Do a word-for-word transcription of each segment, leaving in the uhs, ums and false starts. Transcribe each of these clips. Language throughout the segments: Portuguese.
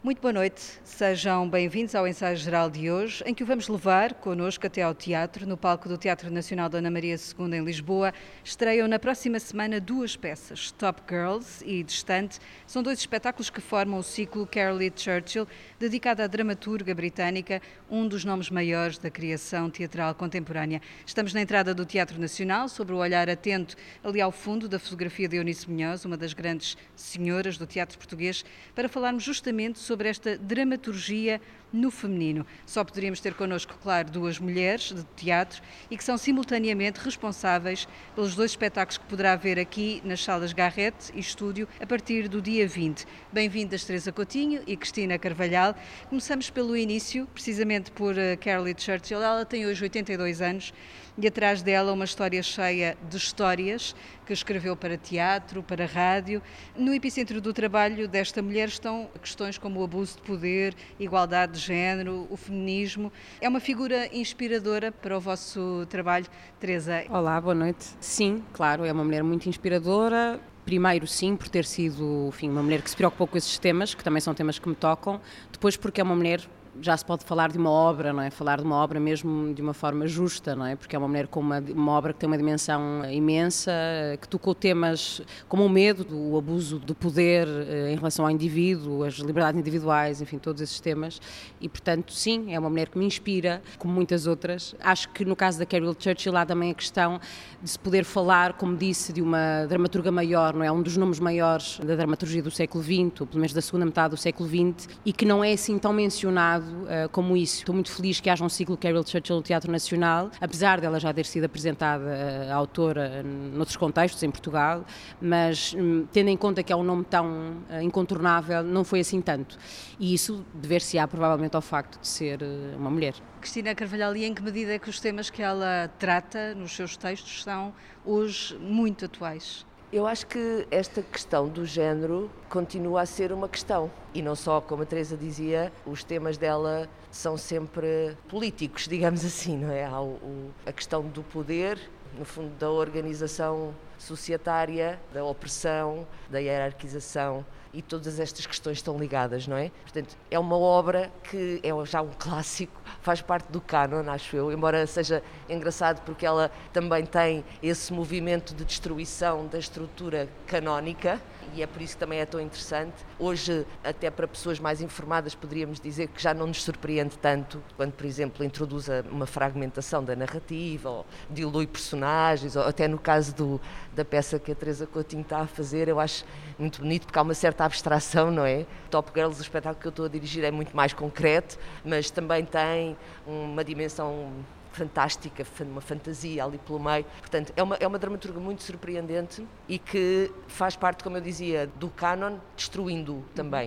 Muito boa noite, sejam bem-vindos ao ensaio geral de hoje, em que o vamos levar connosco até ao teatro. No palco do Teatro Nacional Dona Maria segunda em Lisboa, estreiam na próxima semana duas peças, Top Girls e Distante. São dois espetáculos que formam o ciclo Carolee Churchill, dedicado à dramaturga britânica, um dos nomes maiores da criação teatral contemporânea. Estamos na entrada do Teatro Nacional, sobre o olhar atento ali ao fundo da fotografia de Eunice Munhoz, uma das grandes senhoras do teatro português, para falarmos justamente sobre sobre esta dramaturgia no feminino. Só poderíamos ter connosco, claro, duas mulheres de teatro e que são simultaneamente responsáveis pelos dois espetáculos que poderá ver aqui nas salas Garrett e Estúdio a partir do dia vinte. Bem-vindas Teresa Coutinho e Cristina Carvalhal. Começamos pelo início, precisamente por Carolee Churchill. Ela tem hoje oitenta e dois anos e atrás dela uma história cheia de histórias que escreveu para teatro, para rádio. No epicentro do trabalho desta mulher estão questões como o abuso de poder, igualdade de género, o feminismo. É uma figura inspiradora para o vosso trabalho, Teresa? Olá, boa noite. Sim, claro, é uma mulher muito inspiradora. Primeiro, sim, por ter sido, enfim, uma mulher que se preocupou com esses temas, que também são temas que me tocam. Depois, porque é uma mulher... já se pode falar de uma obra, não é? Falar de uma obra mesmo de uma forma justa, não é? Porque é uma mulher com uma, uma obra que tem uma dimensão imensa, que tocou temas como o medo, o abuso do poder em relação ao indivíduo, as liberdades individuais, enfim, todos esses temas. E, portanto, sim, é uma mulher que me inspira, como muitas outras. Acho que no caso da Carolee Churchill há também a questão de se poder falar, como disse, de uma dramaturga maior, não é? Um dos nomes maiores da dramaturgia do século vinte, ou pelo menos da segunda metade do século vinte, e que não é assim tão mencionado Uh, como isso. Estou muito feliz que haja um ciclo Carolee Churchill no Teatro Nacional, apesar dela já ter sido apresentada uh, a autora uh, noutros contextos em Portugal, mas um, tendo em conta que é um nome tão uh, incontornável, não foi assim tanto. E isso dever-se-á provavelmente ao facto de ser uh, uma mulher. Cristina Carvalhal, e em que medida é que os temas que ela trata nos seus textos são hoje muito atuais? Eu acho que esta questão do género continua a ser uma questão. E não só, como a Teresa dizia, os temas dela são sempre políticos, digamos assim, não é? Há o, o, a questão do poder, no fundo, da organização societária, da opressão, da hierarquização, e todas estas questões estão ligadas, não é? Portanto, é uma obra que é já um clássico, faz parte do cânon, acho eu, embora seja engraçado porque ela também tem esse movimento de destruição da estrutura canónica, e é por isso que também é tão interessante. Hoje, até para pessoas mais informadas, poderíamos dizer que já não nos surpreende tanto quando, por exemplo, introduz uma fragmentação da narrativa, ou dilui personagens, ou até no caso do, da peça que a Teresa Coutinho está a fazer, eu acho muito bonito porque há uma certa abstração, não é? Top Girls, o espetáculo que eu estou a dirigir, é muito mais concreto, mas também tem uma dimensão fantástica, uma fantasia ali pelo meio. Portanto, é uma, é uma dramaturga muito surpreendente e que faz parte, como eu dizia, do cânon, destruindo-o também.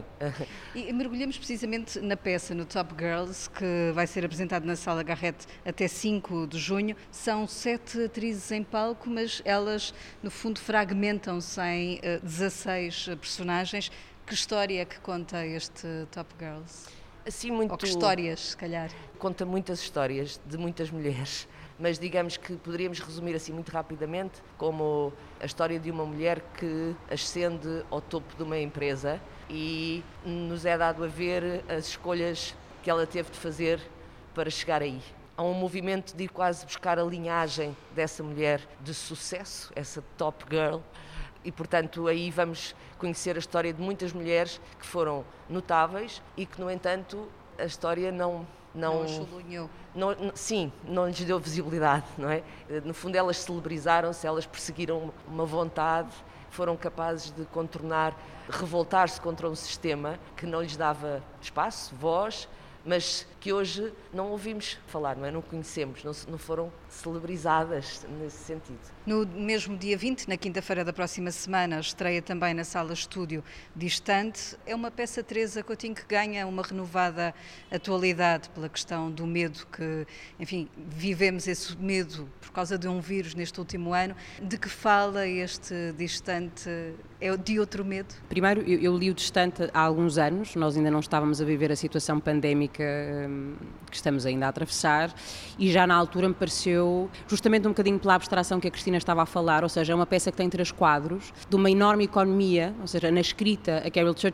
E mergulhamos precisamente na peça, no Top Girls, que vai ser apresentado na Sala Garrett até cinco de junho. São sete atrizes em palco, mas elas, no fundo, fragmentam-se em uh, dezasseis personagens. Que história é que conta este Top Girls? Assim, muito... Ou que histórias, se calhar? Conta muitas histórias de muitas mulheres, mas digamos que poderíamos resumir assim muito rapidamente como a história de uma mulher que ascende ao topo de uma empresa e nos é dado a ver as escolhas que ela teve de fazer para chegar aí. Há um movimento de ir quase buscar a linhagem dessa mulher de sucesso, essa top girl, e portanto aí vamos conhecer a história de muitas mulheres que foram notáveis e que, no entanto, a história não... Não, não, não Sim, não lhes deu visibilidade, não é? No fundo, elas celebrizaram-se, elas perseguiram uma vontade, foram capazes de contornar, revoltar-se contra um sistema que não lhes dava espaço, voz, mas que hoje não ouvimos falar, não é? Não conhecemos, não, não foram celebrizadas nesse sentido. No mesmo dia vinte, na quinta-feira da próxima semana, estreia também na Sala Estúdio Distante. É uma peça, Teresa Coutinho, que ganha uma renovada atualidade pela questão do medo que, enfim, vivemos esse medo por causa de um vírus neste último ano. De que fala este Distante? É de outro medo? Primeiro, eu, eu li o Distante há alguns anos, nós ainda não estávamos a viver a situação pandémica hum, que estamos ainda a atravessar, e já na altura me pareceu, justamente um bocadinho pela abstração que a Cristina estava a falar, ou seja, é uma peça que tem três quadros, de uma enorme economia, ou seja, na escrita a Carolee Churchill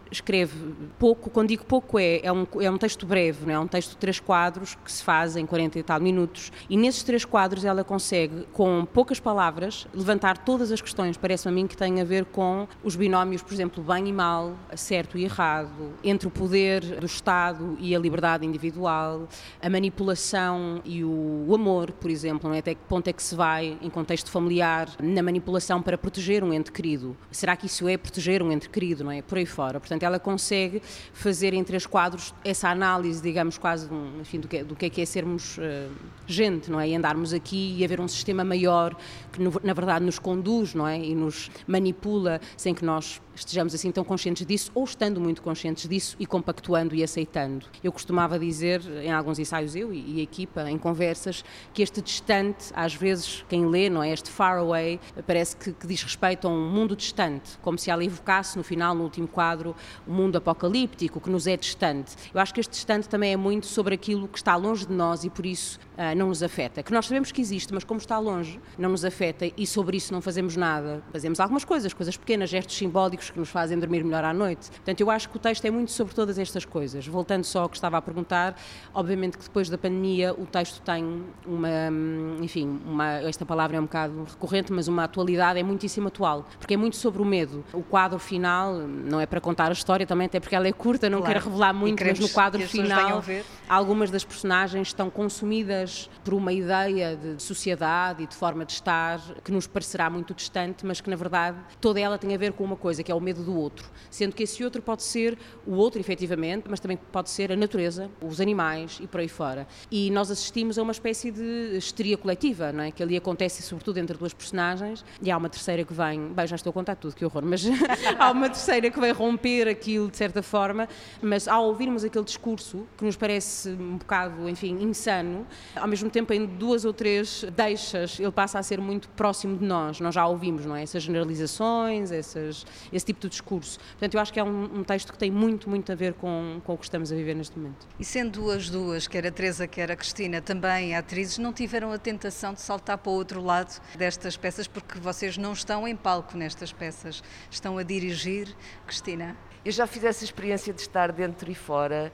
escreve pouco, quando digo pouco é, é, um, é um texto breve, não é? É um texto de três quadros que se faz em quarenta e tal minutos, e nesses três quadros ela consegue, com poucas palavras, levantar todas as questões, parece-me a mim, que têm a ver com os binómios, por exemplo, bem e mal, certo e errado, entre o poder do Estado e a liberdade individual, a manipulação e o, o amor, por exemplo, não é? Até que ponto é que se vai, em contexto familiar, na manipulação para proteger um ente querido. Será que isso é proteger um ente querido, não é? Por aí fora. Portanto, ela consegue fazer em três quadros essa análise, digamos, quase enfim, do, que, do que é que é sermos uh, gente, não é? E andarmos aqui e haver um sistema maior que, no, na verdade, nos conduz, não é? E nos manipula sem que nós estejamos assim tão conscientes disso, ou estando muito conscientes disso e compactuando e aceitando. Eu costumava dizer, em alguns ensaios, eu e, e a equipa, em conversas, que este distante, às vezes, quem lê, não é? Este far away, parece que, que diz respeito a um mundo distante, como se ela evocasse no final, no último quadro, o um mundo apocalíptico, que nos é distante. Eu acho que este distante também é muito sobre aquilo que está longe de nós e por isso uh, não nos afeta. Que nós sabemos que existe, mas como está longe, não nos afeta e sobre isso não fazemos nada. Fazemos algumas coisas, coisas pequenas, gestos simbólicos que nos fazem dormir melhor à noite. Portanto, eu acho que o texto é muito sobre todas estas coisas. Voltando só ao que estava a perguntar, obviamente que depois da pandemia o texto tem uma, enfim, uma, esta palavra é um bocado recorrente, mas uma atualidade, é muitíssimo atual, porque é muito sobre o medo. O quadro final, não é para contar a história também, até porque ela é curta, não claro. Quero revelar muito, mas no quadro final algumas das personagens estão consumidas por uma ideia de sociedade e de forma de estar que nos parecerá muito distante, mas que na verdade toda ela tem a ver com uma coisa, que é o medo do outro, sendo que esse outro pode ser o outro efetivamente, mas também pode ser a natureza, os animais e por aí fora. E nós assistimos a uma espécie de histeria coletiva, não é? Que ali acontece sobretudo entre duas personagens, e há uma terceira que vem, bem, já estou a contar tudo, que horror, mas há uma terceira que vem romper aquilo de certa forma, mas ao ouvirmos aquele discurso, que nos parece um bocado, enfim, insano, ao mesmo tempo em duas ou três deixas ele passa a ser muito próximo de nós, nós já ouvimos, não é? Essas generalizações, essas, esse tipo de discurso. Portanto, eu acho que é um, um texto que tem muito, muito a ver com, com o que estamos a viver neste momento. E sendo as duas, quer a Teresa, quer a Cristina, também atrizes, não tiveram a tentação de saltar para o outro lado destas peças, porque vocês não estão em palco nestas peças, estão a dirigir. Cristina? Eu já fiz essa experiência de estar dentro e fora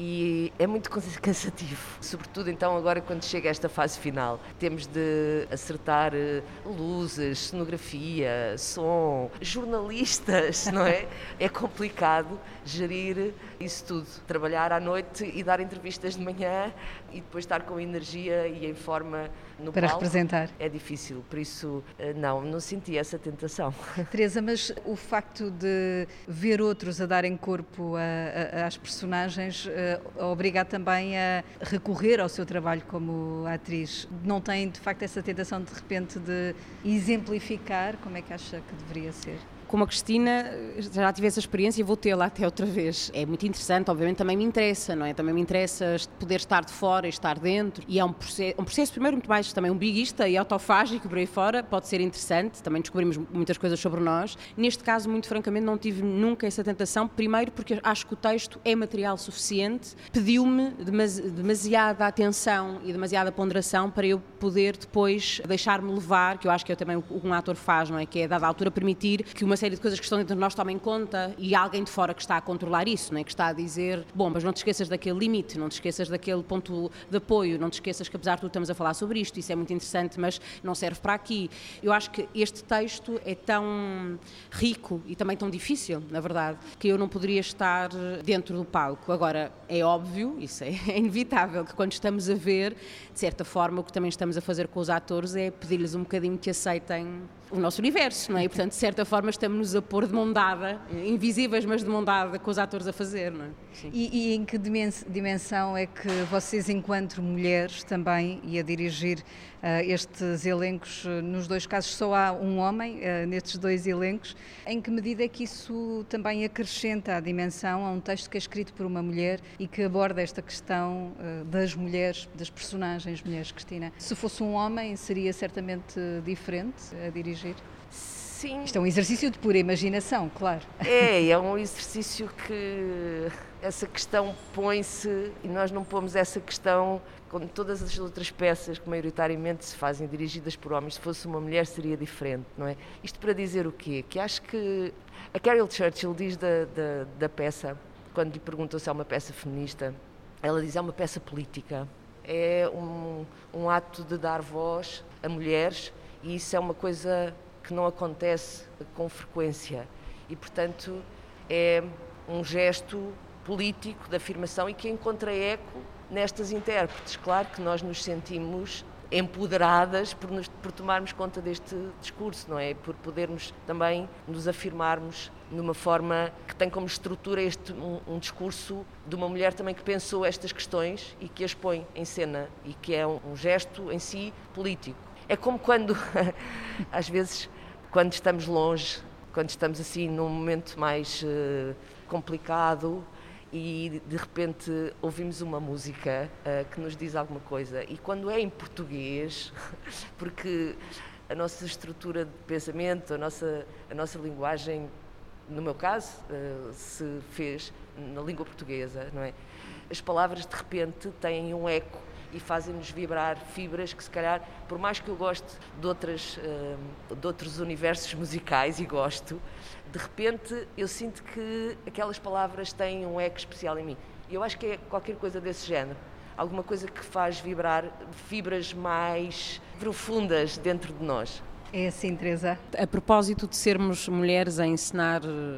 e é muito cansativo, sobretudo então agora quando chega esta fase final. Temos de acertar luzes, cenografia, som, jornalistas, não é? É complicado gerir isso tudo, trabalhar à noite e dar entrevistas de manhã e depois estar com energia e em forma no para palco. Representar. É difícil, por isso não, não senti essa tentação. Teresa, mas o facto de ver outros a darem corpo a, a, às personagens uh, obriga também a recorrer ao seu trabalho como atriz. Não tem de facto essa tentação de repente de exemplificar? Como é que acha que deveria ser? Como a Cristina, já tive essa experiência e vou tê-la até outra vez. É muito interessante, obviamente também me interessa, não é? Também me interessa poder estar de fora e estar dentro. E é um processo, um processo primeiro muito mais também umbiguista e autofágico por aí fora, pode ser interessante, também descobrimos muitas coisas sobre nós. Neste caso, muito francamente, não tive nunca essa tentação, primeiro porque acho que o texto é material suficiente, pediu-me demasiada atenção e demasiada ponderação para eu poder depois deixar-me levar, que eu acho que é também o que um ator faz, não é? Que é, a dada altura, permitir que uma série de coisas que estão dentro de nós tomem conta e alguém de fora que está a controlar isso, não é? Que está a dizer, bom, mas não te esqueças daquele limite, não te esqueças daquele ponto de apoio, não te esqueças que apesar de tudo estamos a falar sobre isto, isso é muito interessante, mas não serve para aqui. Eu acho que este texto é tão rico e também tão difícil, na verdade, que eu não poderia estar dentro do palco. Agora, é óbvio, isso é, é inevitável, que quando estamos a ver, de certa forma, o que também estamos a fazer com os atores é pedir-lhes um bocadinho que aceitem o nosso universo, não é? E, portanto, de certa forma, estamos-nos a pôr de mão dada, invisíveis, mas de mão dada, com os atores a fazer, não é? E, e em que dimensão é que vocês, enquanto mulheres também, e a dirigir uh, estes elencos, uh, nos dois casos só há um homem uh, nestes dois elencos, em que medida é que isso também acrescenta a dimensão a um texto que é escrito por uma mulher e que aborda esta questão uh, das mulheres, das personagens mulheres, Cristina? Se fosse um homem, seria certamente diferente a dirigir? Sim. Isto é um exercício de pura imaginação, claro. É, é um exercício que essa questão põe-se, e nós não pomos essa questão com todas as outras peças que maioritariamente se fazem dirigidas por homens. Se fosse uma mulher seria diferente, não é? Isto para dizer o quê? Que acho que a Carol Churchill diz da, da, da peça, quando lhe perguntam se é uma peça feminista, ela diz é uma peça política. É um, um ato de dar voz a mulheres, e isso é uma coisa que não acontece com frequência. E, portanto, é um gesto político de afirmação e que encontra eco nestas intérpretes. Claro que nós nos sentimos empoderadas por, nos, por tomarmos conta deste discurso, não é? Por podermos também nos afirmarmos numa forma que tem como estrutura este, um, um discurso de uma mulher também que pensou estas questões e que as põe em cena, e que é um, um gesto em si político. É como quando, às vezes, quando estamos longe, quando estamos assim num momento mais uh, complicado, e de repente ouvimos uma música uh, que nos diz alguma coisa, e quando é em português, porque a nossa estrutura de pensamento, a nossa, a nossa linguagem, no meu caso, uh, se fez na língua portuguesa, não é? As palavras de repente têm um eco e fazem-nos vibrar fibras que, se calhar, por mais que eu goste de, outras, uh, de outros universos musicais, e gosto, de repente eu sinto que aquelas palavras têm um eco especial em mim. E eu acho que é qualquer coisa desse género. Alguma coisa que faz vibrar fibras mais profundas dentro de nós. É assim, Teresa. A propósito de sermos mulheres a ensinar...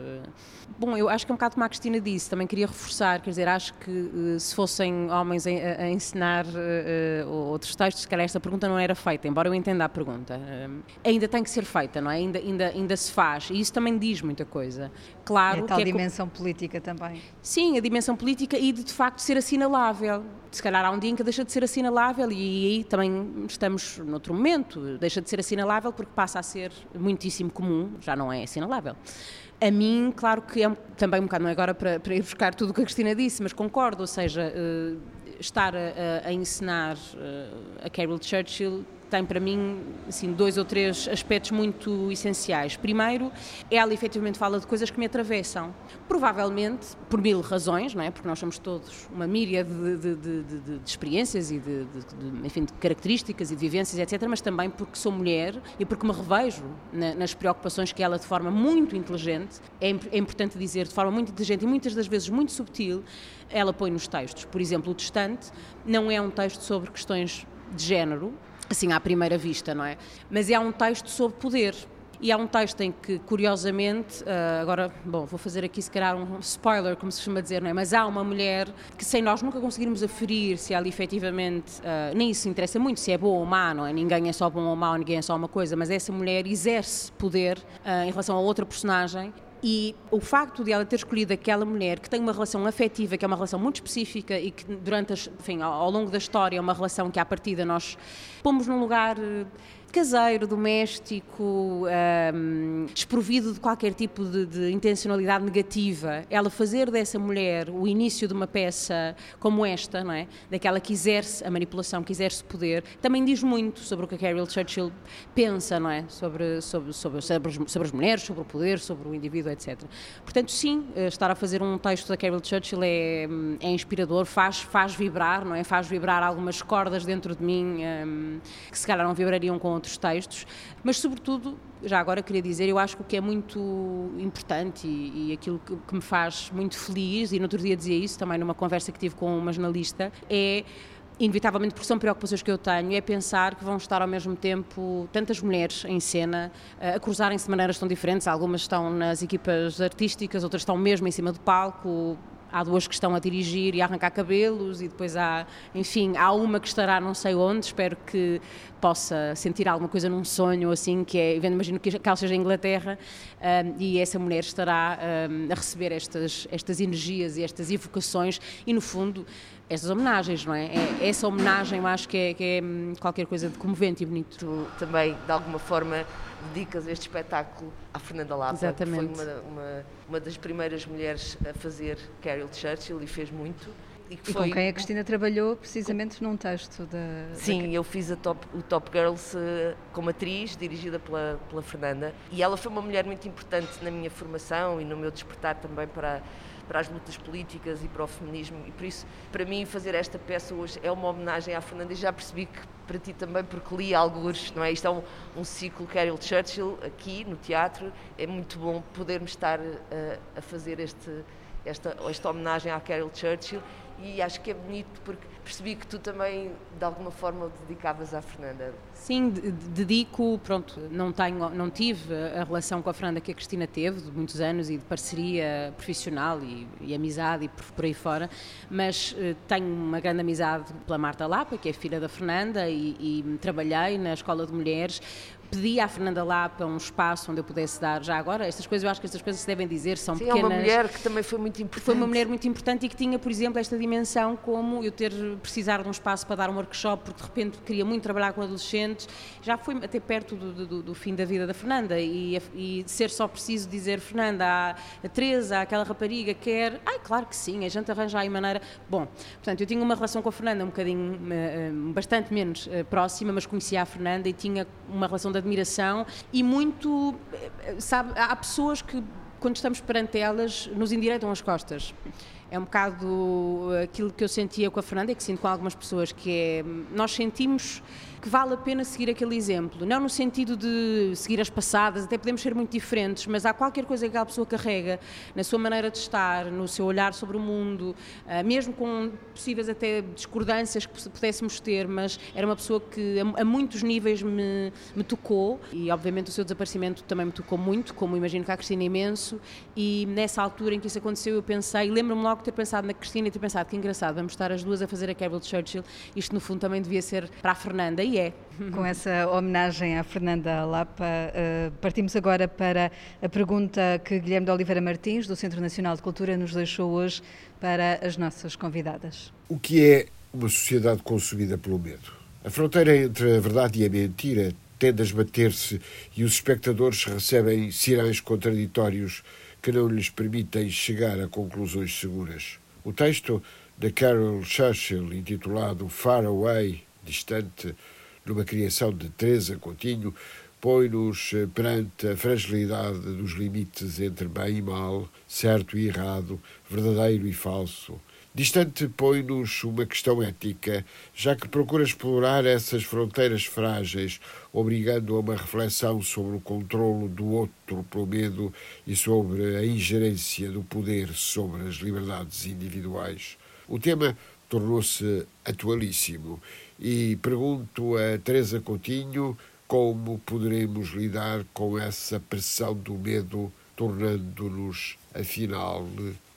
Bom, eu acho que é um bocado como a Cristina disse, também queria reforçar, quer dizer, acho que se fossem homens a, a ensinar uh, outros textos, se calhar esta pergunta não era feita, embora eu entenda a pergunta. Uh, ainda tem que ser feita, não é? Ainda, ainda, ainda se faz, e isso também diz muita coisa. Claro, é a tal que é dimensão co- política também. Sim, a dimensão política e de, de facto, ser assinalável. Se calhar há um dia em que deixa de ser assinalável, e aí também estamos noutro momento, deixa de ser assinalável porque passa a ser muitíssimo comum, já não é assinalável. A mim, claro que é também um bocado, não é agora para, para ir buscar tudo o que a Cristina disse, mas concordo, ou seja, uh, estar a, a ensinar uh, a Carol Churchill tem para mim assim, dois ou três aspectos muito essenciais. Primeiro, ela efetivamente fala de coisas que me atravessam, provavelmente por mil razões, não é? Porque nós somos todos uma míriade de, de, de, de, de experiências e de, de, de, enfim, de características e de vivências, etcétera, mas também porque sou mulher e porque me revejo na, nas preocupações que ela, de forma muito inteligente, é, é importante dizer, de forma muito inteligente e muitas das vezes muito subtil, ela põe nos textos. Por exemplo, O Distante não é um texto sobre questões de género, assim à primeira vista, não é? Mas é um texto sobre poder. E há um texto em que, curiosamente, uh, agora, bom, vou fazer aqui se calhar um spoiler, como se costuma dizer, não é? Mas há uma mulher que, sem nós nunca conseguirmos aferir se ela efetivamente, uh, nem isso interessa muito, se é boa ou má, não é? Ninguém é só bom ou mau, ninguém é só uma coisa, mas essa mulher exerce poder uh, em relação a outra personagem. E o facto de ela ter escolhido aquela mulher que tem uma relação afetiva, que é uma relação muito específica e que durante, as, enfim, ao, ao longo da história é uma relação que à partida nós pomos num lugar caseiro, doméstico, um, desprovido de qualquer tipo de, de intencionalidade negativa, ela fazer dessa mulher o início de uma peça como esta, não é? Daquela que exerce a manipulação, que exerce poder, também diz muito sobre o que a Carol Churchill pensa, não é? Sobre, sobre, sobre, sobre, as, sobre as mulheres, sobre o poder, sobre o indivíduo, etcétera. Portanto, sim, estar a fazer um texto da Carol Churchill é, é inspirador, faz, faz vibrar, não é? Faz vibrar algumas cordas dentro de mim um, que se calhar não vibrariam com outros textos, mas sobretudo, já agora queria dizer, eu acho que o que é muito importante e, e aquilo que, que me faz muito feliz, e no outro dia dizia isso também numa conversa que tive com uma jornalista, é, inevitavelmente porque são preocupações que eu tenho, é pensar que vão estar ao mesmo tempo tantas mulheres em cena, a cruzarem-se de maneiras tão diferentes, algumas estão nas equipas artísticas, outras estão mesmo em cima do palco. Há duas que estão a dirigir e a arrancar cabelos e depois há, enfim, há uma que estará não sei onde, espero que possa sentir alguma coisa num sonho assim, que é, imagino que ela seja em Inglaterra, um, e essa mulher estará um, a receber estas, estas energias e estas evocações e, no fundo, estas homenagens, não é? é essa homenagem eu acho que é, que é qualquer coisa de comovente e bonito. Tu também, de alguma forma, dedicas este espetáculo à Fernanda Lapa, Exatamente. que foi uma, uma, uma das primeiras mulheres a fazer Carol Churchill e fez muito. E, que e foi... com quem a Cristina trabalhou precisamente com... num texto da... Sim, da... eu fiz a top, o Top Girls uh, como atriz, dirigida pela, pela Fernanda, e ela foi uma mulher muito importante na minha formação e no meu despertar também para, para as lutas políticas e para o feminismo, e por isso, para mim, fazer esta peça hoje é uma homenagem à Fernanda, e já percebi que para ti também, porque li algures, não é? Isto é um, um ciclo Caryl Churchill aqui no teatro, é muito bom podermos estar a, a fazer este, esta, esta homenagem à Caryl Churchill, e acho que é bonito porque percebi que tu também, de alguma forma, o dedicavas à Fernanda. Sim, dedico, pronto, não, tenho, não tive a relação com a Fernanda que a Cristina teve, de muitos anos, e de parceria profissional e, e amizade e por, por aí fora, mas uh, tenho uma grande amizade pela Marta Lapa, que é filha da Fernanda, e, e trabalhei na Escola de Mulheres. Pedi à Fernanda Lapa um espaço onde eu pudesse dar, já agora, estas coisas, eu acho que estas coisas se devem dizer, são Sim, pequenas... é uma mulher que também foi muito importante. Foi uma mulher muito importante e que tinha, por exemplo, esta dimensão, como eu ter precisar de um espaço para dar um workshop, porque de repente queria muito trabalhar com adolescentes, já foi até perto do, do, do fim da vida da Fernanda, e, e ser só preciso dizer, Fernanda, a, a Teresa, aquela rapariga quer, ai, claro que sim, a gente arranja aí maneira... Bom, portanto, eu tinha uma relação com a Fernanda um bocadinho, bastante menos próxima, mas conhecia a Fernanda e tinha uma relação de admiração e muito, sabe, há pessoas que quando estamos perante elas nos endireitam as costas. É um bocado aquilo que eu sentia com a Fernanda e que sinto com algumas pessoas, que é, nós sentimos que vale a pena seguir aquele exemplo, não no sentido de seguir as passadas, até podemos ser muito diferentes, mas há qualquer coisa que aquela pessoa carrega na sua maneira de estar, no seu olhar sobre o mundo, mesmo com possíveis até discordâncias que pudéssemos ter, mas era uma pessoa que a muitos níveis me, me tocou, e obviamente o seu desaparecimento também me tocou muito, como imagino que a Cristina imenso, e nessa altura em que isso aconteceu eu pensei, lembro-me logo de ter pensado na Cristina e ter pensado que engraçado, vamos estar as duas a fazer a Caryl Churchill, isto no fundo também devia ser para a Fernanda, e é. Com essa homenagem à Fernanda Lapa, uh, partimos agora para a pergunta que Guilherme de Oliveira Martins, do Centro Nacional de Cultura, nos deixou hoje para as nossas convidadas. O que é uma sociedade consumida pelo medo? A fronteira entre a verdade e a mentira tende a esbater-se e os espectadores recebem sinais contraditórios que não lhes permitem chegar a conclusões seguras. O texto de Caryl Churchill, intitulado Far Away, distante, numa criação de Teresa Coutinho, põe-nos perante a fragilidade dos limites entre bem e mal, certo e errado, verdadeiro e falso. Distante põe-nos uma questão ética, já que procura explorar essas fronteiras frágeis, obrigando a uma reflexão sobre o controlo do outro pelo medo e sobre a ingerência do poder sobre as liberdades individuais. O tema tornou-se atualíssimo e pergunto a Teresa Coutinho como poderemos lidar com essa pressão do medo, tornando-nos, afinal,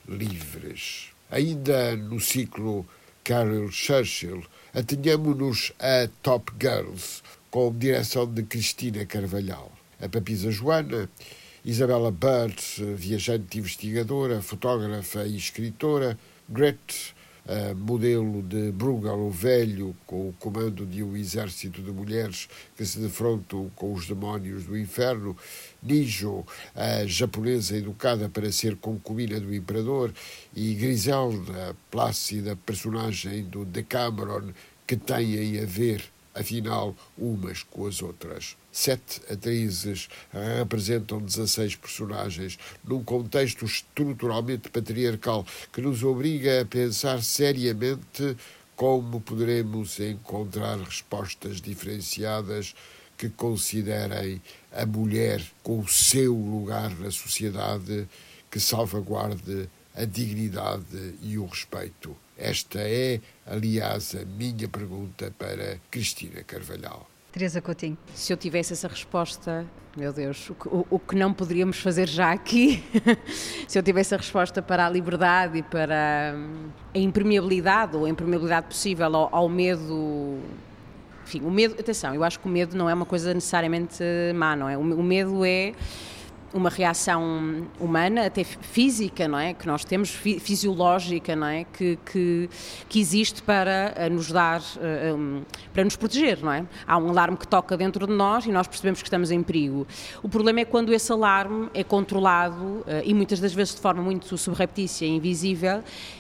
livres. Ainda no ciclo Caryl Churchill, atenhamos-nos a Top Girls, com direção de Cristina Carvalhal. A Papisa Joana, Isabella Bird, viajante investigadora, fotógrafa e escritora, Grethe, Uh, modelo de Bruegel o Velho, com o comando de um exército de mulheres que se defrontam com os demónios do inferno, Nijo, a japonesa educada para ser concubina do imperador, e Griselda, plácida personagem do Decameron, que têm a ver, afinal, umas com as outras. Sete atrizes representam dezasseis personagens num contexto estruturalmente patriarcal que nos obriga a pensar seriamente como poderemos encontrar respostas diferenciadas que considerem a mulher com o seu lugar na sociedade, que salvaguarde a dignidade e o respeito. Esta é, aliás, a minha pergunta para Cristina Carvalhal. Teresa Coutinho. Se eu tivesse essa resposta, meu Deus, o que, o, o que não poderíamos fazer já aqui, se eu tivesse a resposta para a liberdade e para a impermeabilidade, ou a impermeabilidade possível ao, ao medo... Enfim, o medo, atenção, eu acho que o medo não é uma coisa necessariamente má, não é? O, o medo é uma reação humana, até física, não é? Que nós temos, fisiológica, não é? Que, que, que existe para nos dar, um, para nos proteger, não é? Há um alarme que toca dentro de nós e nós percebemos que estamos em perigo. O problema é quando esse alarme é controlado, uh, e muitas das vezes de forma muito subreptícia e invisível,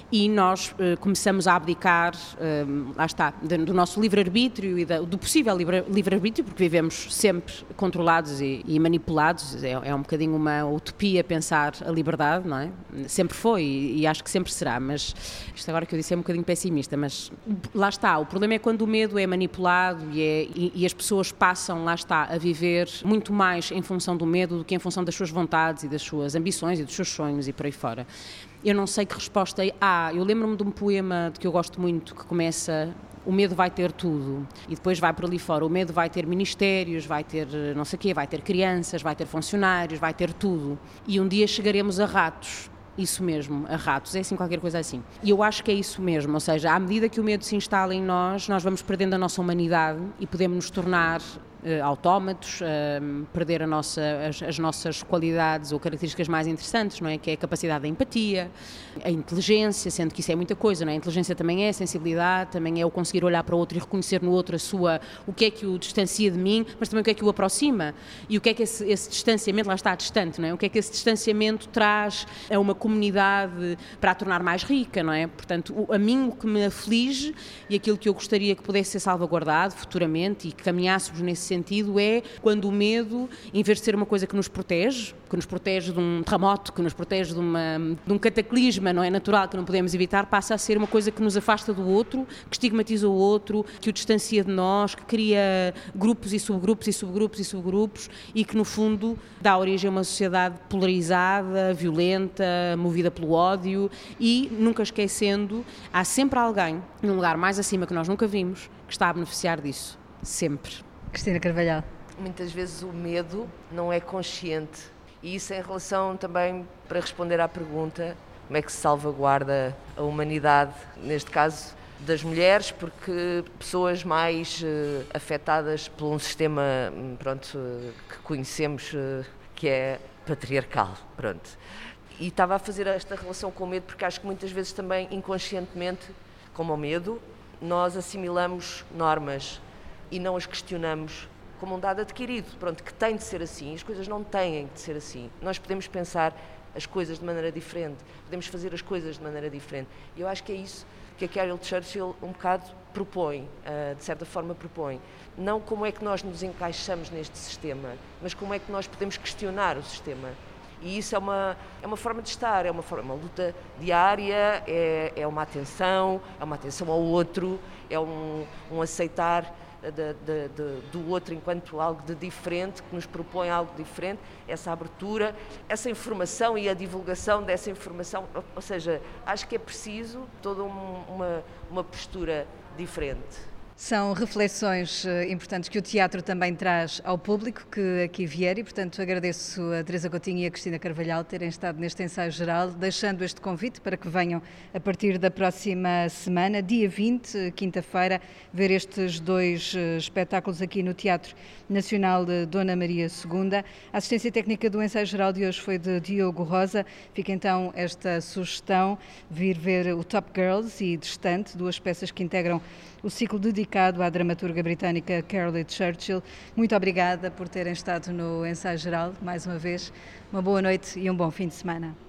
e nós uh, começamos a abdicar, uh, lá está, do, do nosso livre-arbítrio e da, do possível livre, livre-arbítrio, porque vivemos sempre controlados e, e manipulados, é, é um bocadinho uma utopia pensar a liberdade, não é? Sempre foi e, e acho que sempre será, mas isto agora que eu disse é um bocadinho pessimista, mas lá está, o problema é quando o medo é manipulado e, é, e, e as pessoas passam, lá está, a viver muito mais em função do medo do que em função das suas vontades e das suas ambições e dos seus sonhos e por aí fora. Eu não sei que resposta há. Eu lembro-me de um poema de que eu gosto muito, que começa: o medo vai ter tudo, e depois vai por ali fora, o medo vai ter ministérios, vai ter não sei o quê, vai ter crianças, vai ter funcionários, vai ter tudo. E um dia chegaremos a ratos. Isso mesmo, a ratos, é assim qualquer coisa assim. E eu acho que é isso mesmo, ou seja, à medida que o medo se instala em nós, nós vamos perdendo a nossa humanidade e podemos nos tornar Uh, autómatos, uh, perder a nossa, as, as nossas qualidades ou características mais interessantes, não é? Que é a capacidade da empatia, a inteligência, sendo que isso é muita coisa, não é? A inteligência também é a sensibilidade, também é o conseguir olhar para o outro e reconhecer no outro a sua, o que é que o distancia de mim, mas também o que é que o aproxima e o que é que esse, esse distanciamento, lá está, distante, não é? O que é que esse distanciamento traz a uma comunidade para a tornar mais rica, não é? Portanto, o, a mim o que me aflige e aquilo que eu gostaria que pudesse ser salvaguardado futuramente e que caminhássemos nesse sentido é quando o medo, em vez de ser uma coisa que nos protege, que nos protege de um terremoto, que nos protege de, uma, de um cataclisma, não é, natural, que não podemos evitar, passa a ser uma coisa que nos afasta do outro, que estigmatiza o outro, que o distancia de nós, que cria grupos e subgrupos e subgrupos e subgrupos e que, no fundo, dá origem a uma sociedade polarizada, violenta, movida pelo ódio e, nunca esquecendo, há sempre alguém, num lugar mais acima que nós nunca vimos, que está a beneficiar disso. Sempre. Cristina Carvalhal. Muitas vezes o medo não é consciente e isso em relação também, para responder à pergunta, como é que se salvaguarda a humanidade, neste caso das mulheres, porque pessoas mais uh, afetadas por um sistema, pronto, uh, que conhecemos, uh, que é patriarcal, pronto. E estava a fazer esta relação com o medo porque acho que muitas vezes também inconscientemente, como o medo, nós assimilamos normas e não as questionamos como um dado adquirido, pronto, que tem de ser assim, as coisas não têm de ser assim. Nós podemos pensar as coisas de maneira diferente, podemos fazer as coisas de maneira diferente. E eu acho que é isso que a Caryl Churchill um bocado propõe, uh, de certa forma propõe. Não como é que nós nos encaixamos neste sistema, mas como é que nós podemos questionar o sistema. E isso é uma, é uma forma de estar, é uma, forma, uma luta diária, é, é uma atenção, é uma atenção ao outro, é um, um aceitar De, de, de, do outro enquanto algo de diferente, que nos propõe algo diferente, essa abertura, essa informação e a divulgação dessa informação, ou seja, acho que é preciso toda um, uma, uma postura diferente. São reflexões importantes que o teatro também traz ao público que aqui vier e, portanto, agradeço a Teresa Coutinho e a Cristina Carvalhal terem estado neste ensaio geral, deixando este convite para que venham a partir da próxima semana, dia vinte, quinta-feira, ver estes dois espetáculos aqui no Teatro Nacional de Dona Maria segunda. A assistência técnica do ensaio geral de hoje foi de Diogo Rosa. Fica então esta sugestão, vir ver o Top Girls e Distante, duas peças que integram o ciclo dedicado à dramaturga britânica Caryl Churchill. Muito obrigada por terem estado no ensaio geral, mais uma vez. Uma boa noite e um bom fim de semana.